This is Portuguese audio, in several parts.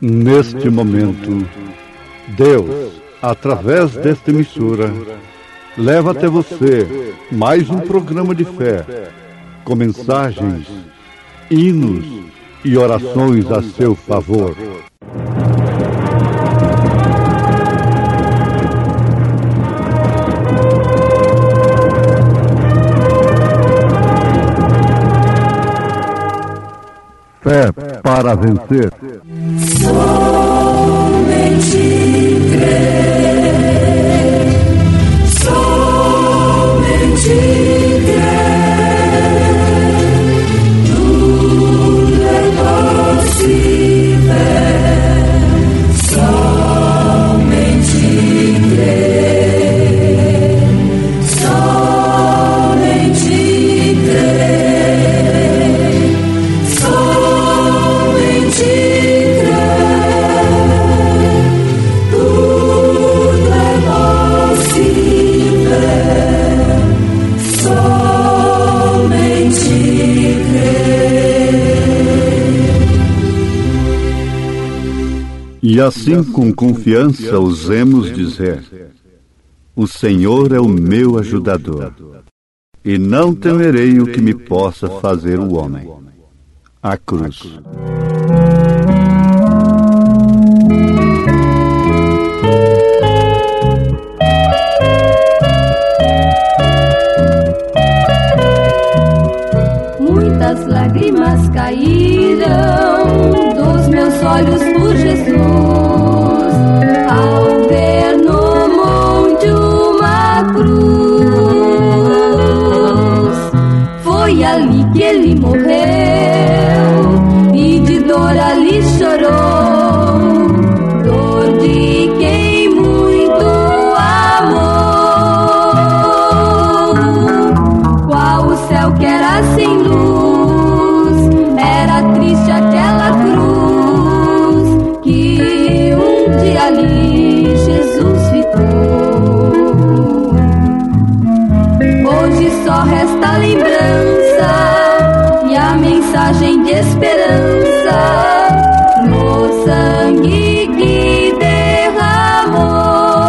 Neste momento, Deus, através desta emissora, leva até você mais um programa de fé, com mensagens, hinos e orações a seu favor. Fé para vencer. Somente crer, somente crer, tudo é possível, somente crer, somente crer, somente E assim com confiança ousemos dizer: o Senhor é o meu ajudador, e não temerei o que me possa fazer o homem. A cruz. Muitas lágrimas caíram dos meus olhos por Jesus, ao ver no monte uma cruz. Foi ali que ele morreu e de dor ali chorou, dor de quem muito amou. Qual o céu que era sem luz, era triste aquela cruz, que um dia ali Jesus ficou. Hoje só resta a lembrança e a mensagem de esperança no sangue que derramou.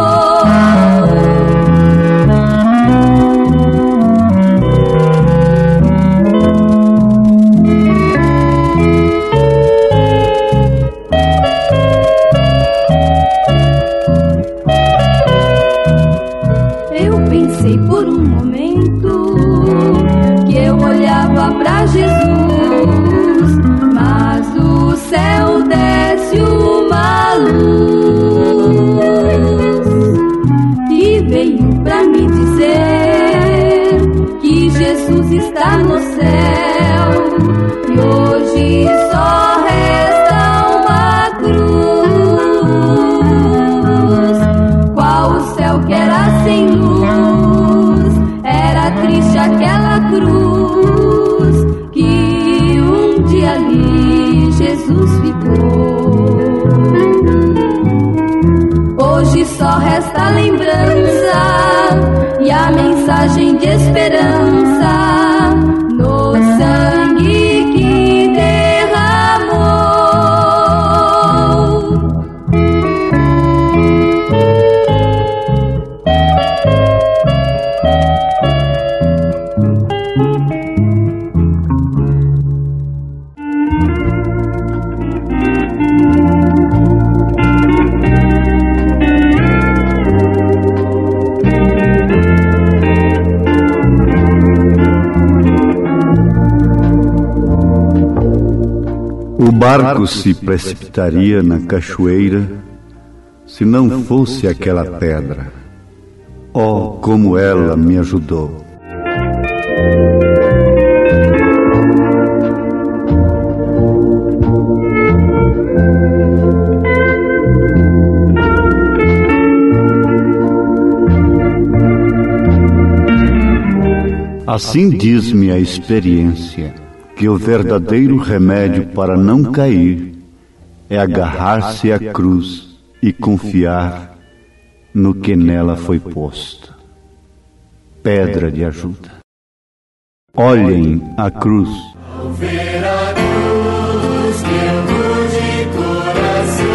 Eu pensei por um momento que eu olhava pra Jesus, mas o céu desce uma luz e veio pra me dizer que Jesus está no céu e hoje só resta uma cruz. Qual o céu que era sem luz, era triste aquela cruz, que um dia ali Jesus ficou. Hoje só resta a lembrança e a mensagem de esperança no sangue que derramou. O barco se precipitaria na cachoeira se não fosse aquela pedra. Oh, como ela me ajudou! Assim diz-me a experiência, que o verdadeiro remédio para não cair é agarrar-se à cruz e confiar no que nela foi posto. Pedra de ajuda. Olhem a cruz. Ao ver a cruz que eu vou de coração.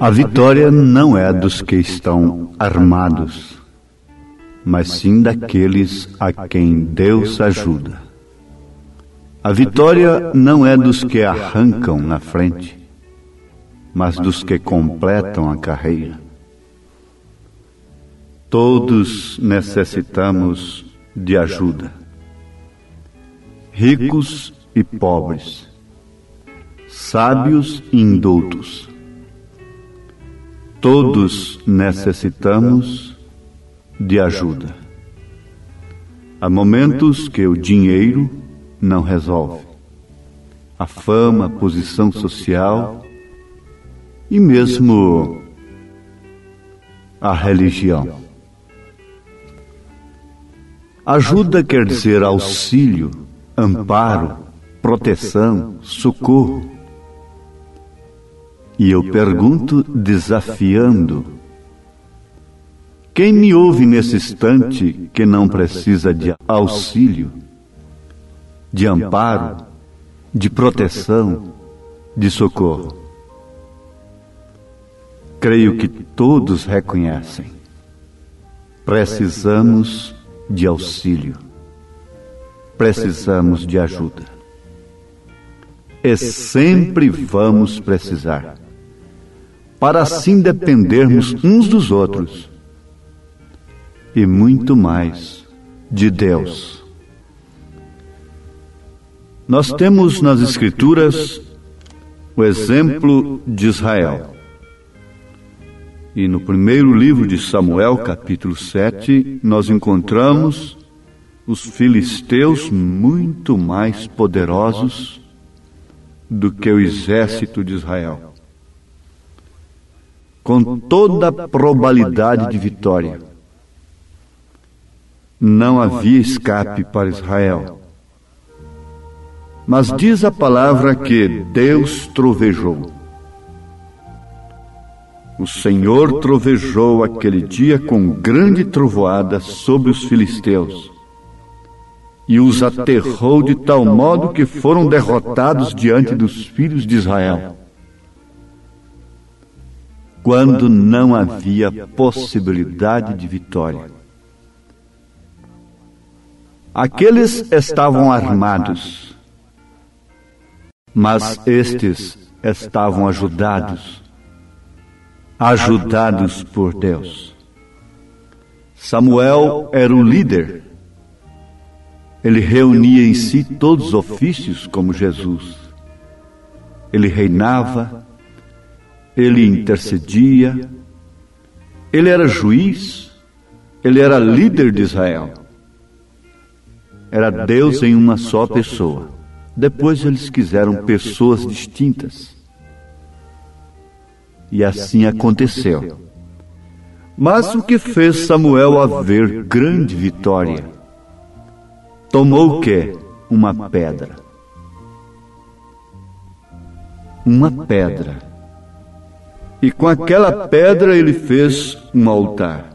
A vitória não é dos que estão armados, mas sim daqueles a quem Deus ajuda. A vitória não é dos que arrancam na frente, mas dos que completam a carreira. Todos necessitamos de ajuda, ricos e pobres, sábios e indoutos. Todos necessitamos de ajuda. Há momentos que o dinheiro não resolve. A fama, a posição social e mesmo a religião. Ajuda quer dizer auxílio, amparo, proteção, socorro. E eu pergunto desafiando: quem me ouve nesse instante que não precisa de auxílio, de amparo, de proteção, de socorro? Creio que todos reconhecem. Precisamos de auxílio. Precisamos de ajuda. E sempre vamos precisar, para assim dependermos uns dos outros e muito mais de Deus. Nós temos nas Escrituras o exemplo de Israel. E no primeiro livro de Samuel, capítulo 7, nós encontramos os filisteus muito mais poderosos do que o exército de Israel, com toda a probabilidade de vitória. Não havia escape para Israel. Mas diz a palavra que Deus trovejou. O Senhor trovejou aquele dia com grande trovoada sobre os filisteus e os aterrou de tal modo que foram derrotados diante dos filhos de Israel, quando não havia possibilidade de vitória. Aqueles estavam armados, mas estes estavam ajudados por Deus. Samuel era o líder. Ele reunia em si todos os ofícios como Jesus. Ele reinava, ele intercedia, ele era juiz, ele era líder de Israel. Era Deus em uma só pessoa. Depois eles quiseram pessoas distintas. E assim aconteceu. Mas o que fez Samuel haver grande vitória? Tomou o quê? Uma pedra. Uma pedra. E com aquela pedra ele fez um altar.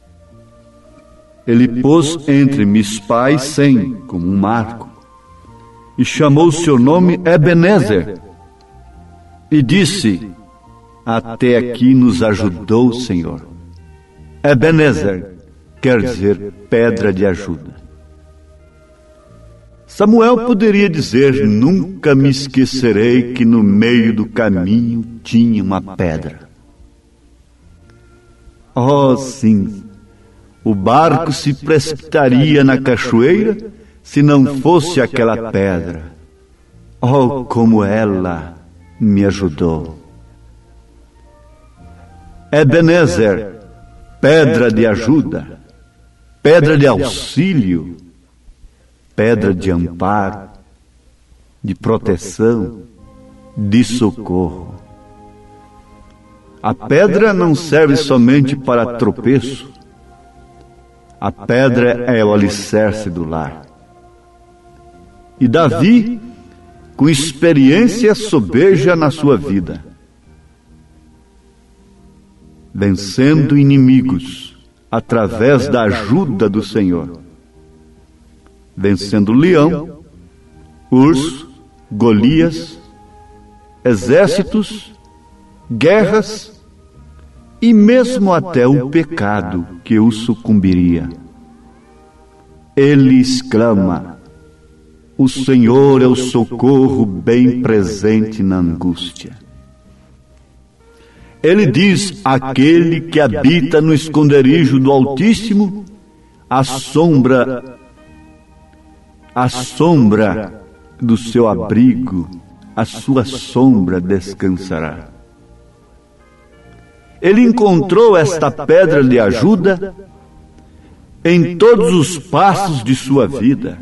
Ele pôs entre Mispa e Sem, como um marco, e chamou o seu nome Ebenezer. E disse: até aqui nos ajudou o Senhor. Ebenezer quer dizer pedra de ajuda. Samuel poderia dizer: nunca me esquecerei que no meio do caminho tinha uma pedra. Oh, sim, o barco se precipitaria na cachoeira se não fosse aquela pedra. Oh, como ela me ajudou. Ebenezer, pedra de ajuda, pedra de auxílio, pedra de amparo, de proteção, de socorro. A pedra não serve somente para tropeço. A pedra é o alicerce do lar. E Davi, com experiência, sobeja na sua vida, vencendo inimigos através da ajuda do Senhor, vencendo leão, urso, Golias, exércitos, guerras e mesmo até o pecado que o sucumbiria. Ele exclama: o Senhor é o socorro bem presente na angústia. Ele diz: aquele que habita no esconderijo do Altíssimo, a sombra do seu abrigo, a sua sombra descansará. Ele encontrou esta pedra de ajuda em todos os passos de sua vida.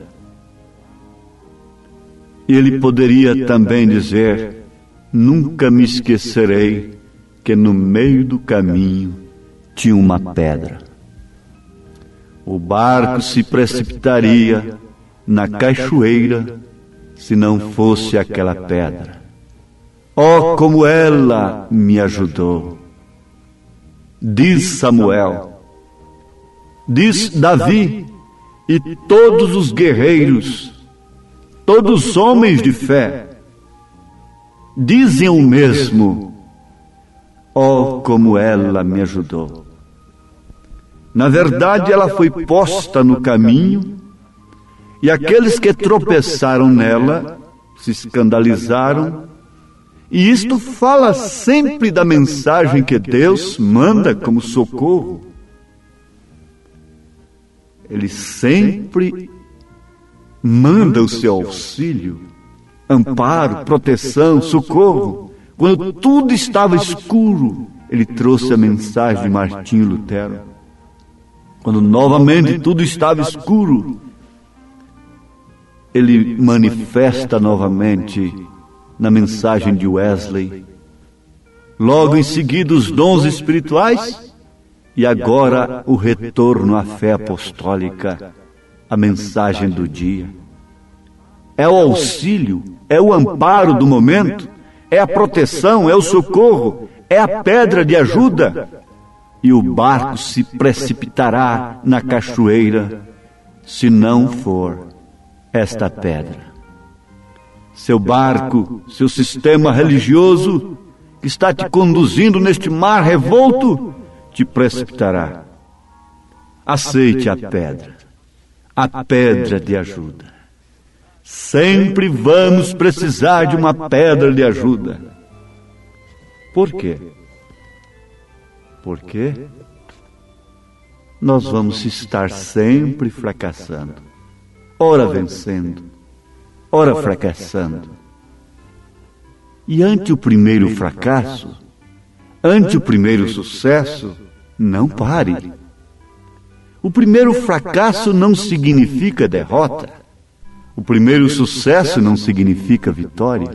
Ele poderia também dizer: nunca me esquecerei que no meio do caminho tinha uma pedra. O barco se precipitaria na cachoeira se não fosse aquela pedra. Oh, como ela me ajudou! Diz Samuel, diz Davi e todos os guerreiros, todos os homens de fé, dizem o mesmo: oh, como ela me ajudou! Na verdade, ela foi posta no caminho, e aqueles que tropeçaram nela se escandalizaram, e isto fala sempre da mensagem que Deus manda como socorro. Ele sempre manda o seu auxílio, amparo, proteção, socorro. Quando tudo estava escuro, ele trouxe a mensagem de Martinho Lutero. Quando novamente tudo estava escuro, ele manifesta novamente na mensagem de Wesley. Logo em seguida os dons espirituais, e agora o retorno à fé apostólica, a mensagem do dia. É o auxílio, é o amparo do momento, é a proteção, é o socorro, é a pedra de ajuda. E o barco se precipitará na cachoeira se não for esta pedra. Seu barco, seu sistema religioso que está te conduzindo neste mar revolto, te precipitará. Aceite a pedra de ajuda. Sempre vamos precisar de uma pedra de ajuda. Por quê? Porque nós vamos estar sempre fracassando, ora vencendo, ora fracassando. E ante o primeiro fracasso, ante o primeiro sucesso, não pare. O primeiro fracasso não significa derrota. O primeiro sucesso não significa vitória.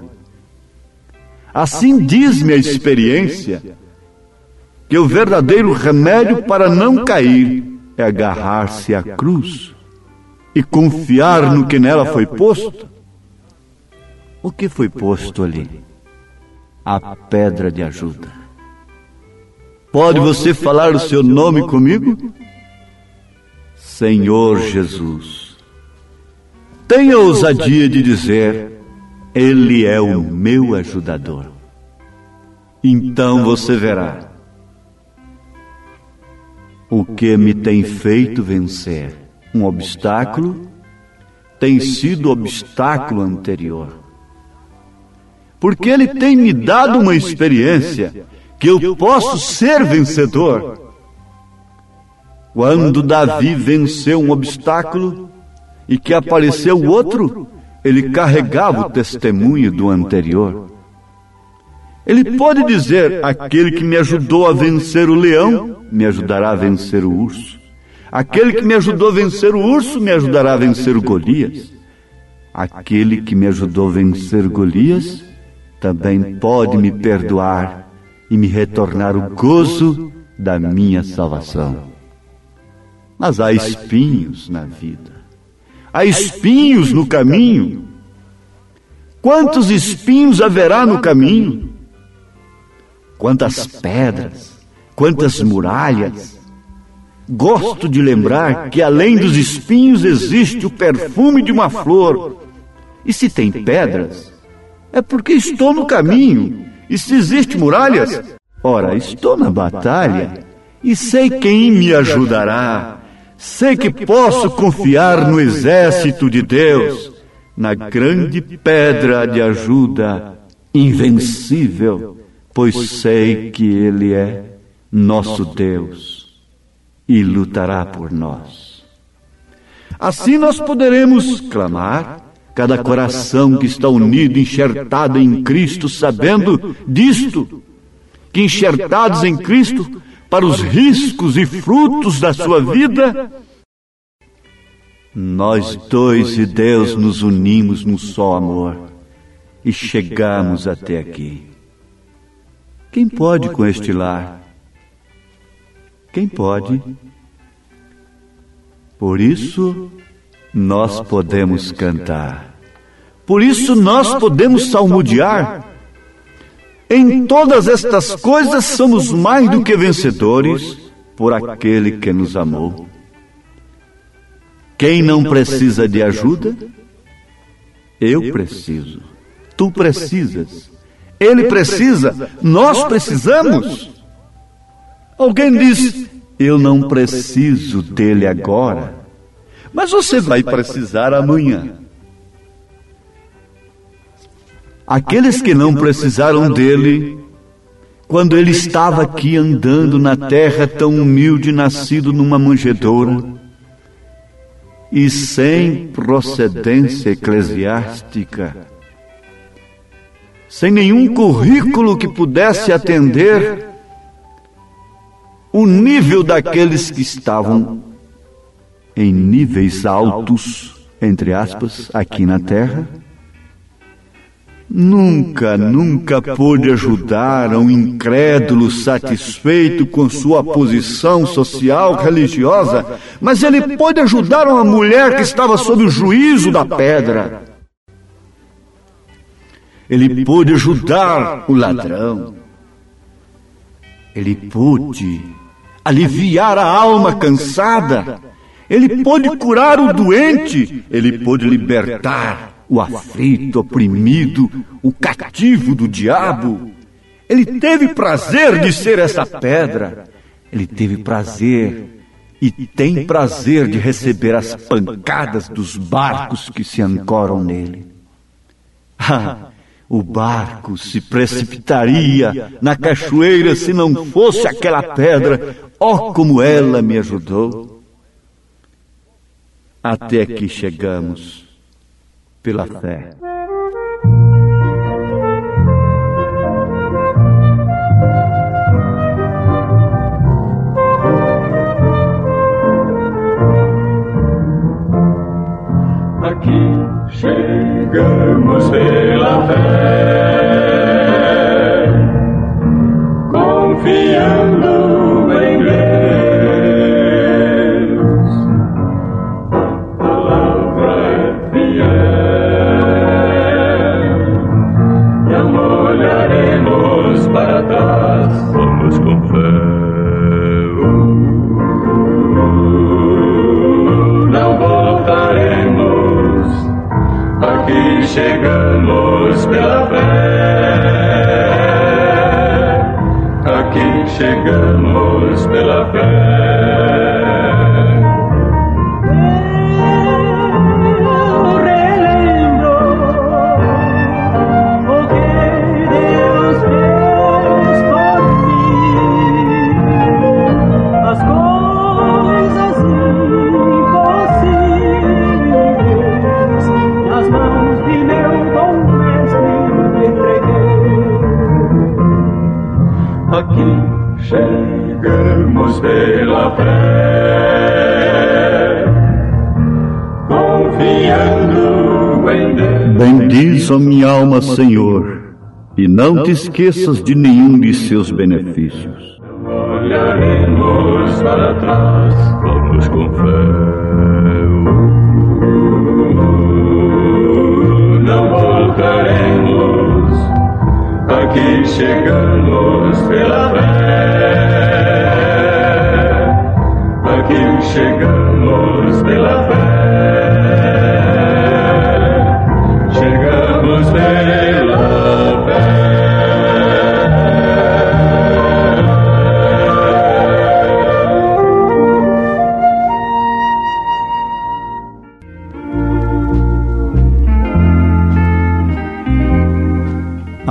Assim diz-me a experiência que o verdadeiro remédio para não cair é agarrar-se à cruz e confiar no que nela foi posto. O que foi posto ali? A pedra de ajuda. Pode você falar o seu nome comigo? Senhor Jesus. Tenha a ousadia de dizer: Ele é o meu ajudador. Então você verá o que me tem feito vencer. Um obstáculo tem sido obstáculo anterior. Porque Ele tem me dado uma experiência que eu posso ser vencedor. Quando Davi venceu um obstáculo e que apareceu outro, ele carregava o testemunho do anterior. Ele pode dizer: aquele que me ajudou a vencer o leão, me ajudará a vencer o urso. Aquele que me ajudou a vencer o urso, me ajudará a vencer o Golias. Aquele que me ajudou a vencer Golias, também pode me perdoar e me retornar o gozo da minha salvação. Mas há espinhos na vida. Há espinhos no caminho. Quantos espinhos haverá no caminho? Quantas pedras, quantas muralhas. Gosto de lembrar que além dos espinhos existe o perfume de uma flor. E se tem pedras, é porque estou no caminho. E se existe muralhas, Ora, estou na batalha e sei quem me ajudará. Sei que posso confiar no exército de Deus, na grande pedra de ajuda invencível, pois sei que Ele é nosso Deus e lutará por nós. Assim nós poderemos clamar, cada coração que está unido, enxertado em Cristo, sabendo disto, que enxertados em Cristo, para os riscos e frutos da sua vida, nós dois e Deus nos unimos num só amor e chegamos até aqui. Quem pode com este lar? Quem pode? Por isso nós podemos cantar. Por isso nós podemos salmodiar. Em todas estas coisas somos mais do que vencedores por aquele que nos amou. Quem não precisa de ajuda? Eu preciso. Tu precisas. Ele precisa. Nós precisamos. Alguém diz: eu não preciso dele agora, mas você vai precisar amanhã. Aqueles que não precisaram dele, quando ele estava aqui andando na terra tão humilde, nascido numa manjedoura e sem procedência eclesiástica, sem nenhum currículo que pudesse atender o nível daqueles que estavam em níveis altos, entre aspas, aqui na terra, nunca pôde ajudar um incrédulo satisfeito com sua posição social, religiosa, mas ele pôde ajudar uma mulher que estava sob o juízo da pedra. Ele pôde ajudar o ladrão. Ele pôde aliviar a alma cansada. Ele pôde curar o doente. Ele pôde libertar o aflito, oprimido, o cativo do diabo. Ele teve prazer de ser essa pedra. Ele teve prazer e tem prazer de receber as pancadas dos barcos que se ancoram nele. O barco se precipitaria na cachoeira se não fosse aquela pedra. Oh, como ela me ajudou! Até aqui chegamos pela fé. Aqui chegamos pela fé, confiando em Deus. A palavra é fiel, não olharemos para trás, vamos com fé. Não voltaremos. Aqui chegamos pela fé. Aqui chegamos pela fé. Eu relembro o que Deus fez por mim, as coisas impossíveis nas mãos de meu bom mestre entreguei. Aqui chegamos pela fé, confiando em Deus. Bendiz, ó minha alma, Senhor, e não te esqueças de nenhum de seus benefícios. Olharemos para trás, vamos com fé. Não voltaremos. Aqui chegamos pela fé. Aqui chegamos pela fé. Chegamos pela fé.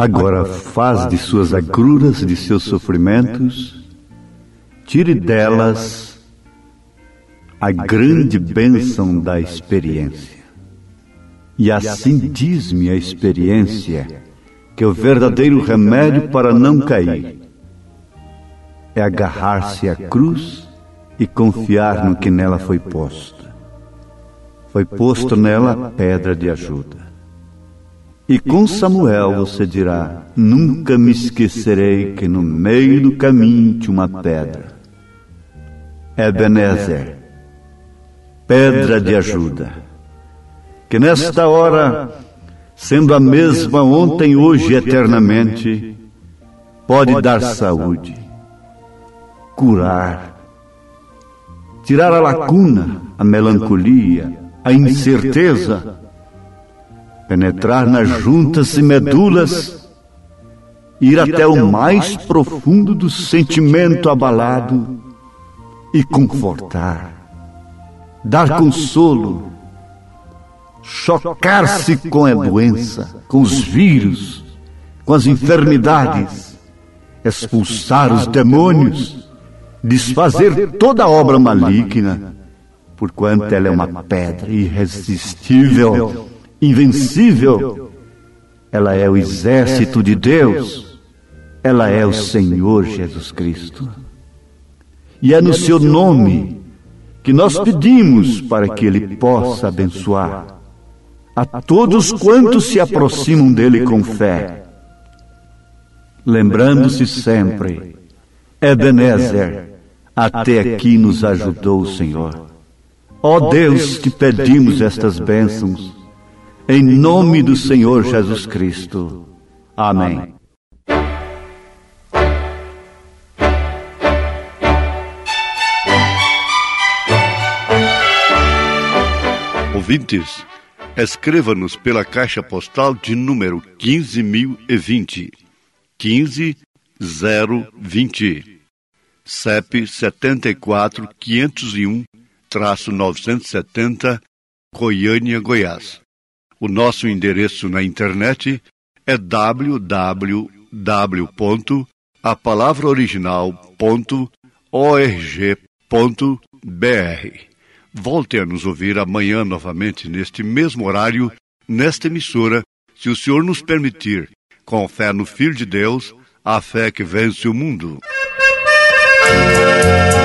Agora faz de suas agruras, de seus sofrimentos, tire delas a grande bênção da experiência. E assim diz-me a experiência que o verdadeiro remédio para não cair é agarrar-se à cruz e confiar no que nela foi posto. Foi posto nela a pedra de ajuda. E com Samuel você dirá: nunca me esquecerei que no meio do caminho tinha uma pedra. Ebenezer, pedra de ajuda, que nesta hora, sendo a mesma ontem, hoje e eternamente, pode dar saúde, curar, tirar a lacuna, a melancolia, a incerteza, penetrar nas juntas e medulas, ir até o mais profundo do sentimento abalado e confortar, dar consolo, chocar-se com a doença, com os vírus, com as enfermidades, expulsar os demônios, desfazer toda obra maligna, porquanto ela é uma pedra irresistível, invencível. Ela é o exército de Deus, ela é o Senhor Jesus Cristo. E é no seu nome que nós pedimos para que Ele possa abençoar a todos quantos se aproximam dEle com fé, lembrando-se sempre: Ebenezer, até aqui nos ajudou o Senhor. Ó Deus, te pedimos estas bênçãos, em nome do Senhor Jesus Cristo. Amém. Ouvintes, escreva-nos pela caixa postal de número 15.020, 15020, CEP 74.501-970, Goiânia, Goiás. O nosso endereço na internet é www.apalavraoriginal.org.br. Volte a nos ouvir amanhã novamente, neste mesmo horário, nesta emissora, se o Senhor nos permitir, com fé no Filho de Deus, a fé que vence o mundo.